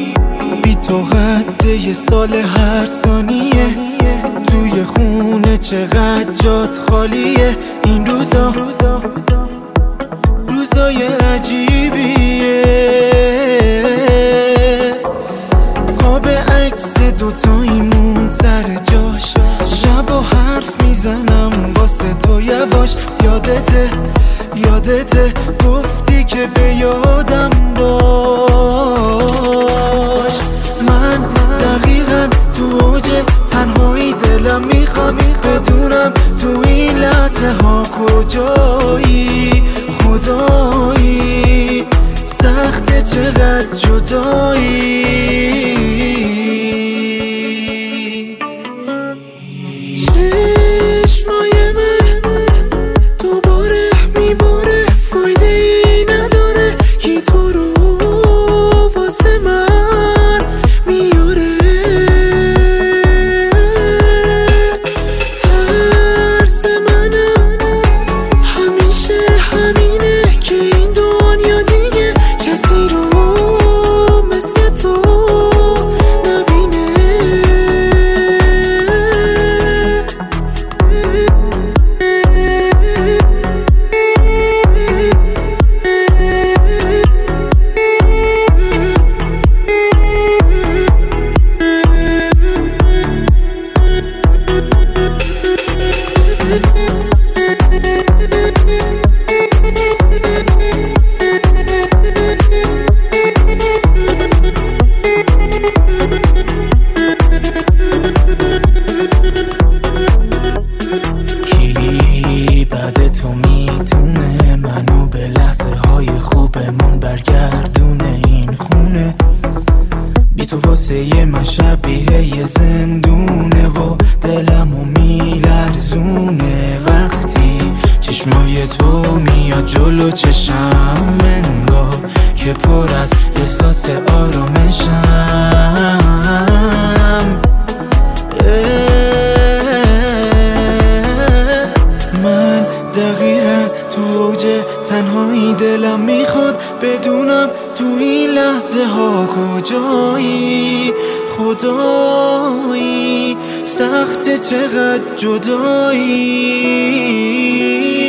بی تو قد یه سال هر ثانیه، توی خونه چقدر جات خالیه. این روزای عجیبیه، قاب عکس دوتاییمون سر جاش، شب و حرف میزنم واسه تو یواش. یادته گفتی که به یادم باش. من دقیقا تو اوج تنهایی، دلم میخواد بدونم تو این لحظه ها کجایی. خدایی سخته چقدر جدایی. چشمای من دوباره میباره، فایده ای نداره کی تو رو واسه من میاره. ترس منم همیشه همینه که این دنیا دیگه کسی رو مثل تو نبینه. کی بعد تو میتونه منو به لحظه های خوبمون برگردونه؟ این خونه بی تو واسه من شبیه یه زندونه و دلمو میلرزونه. وقتی چشمای تو میاد جلو چشم، انگار که پر از احساس آرامشم. من دقیقا تو اوج تنهایی، دلم میخواد بدونم تو این لحظه ها کجایی. خدایی سخته چقدر جدایی.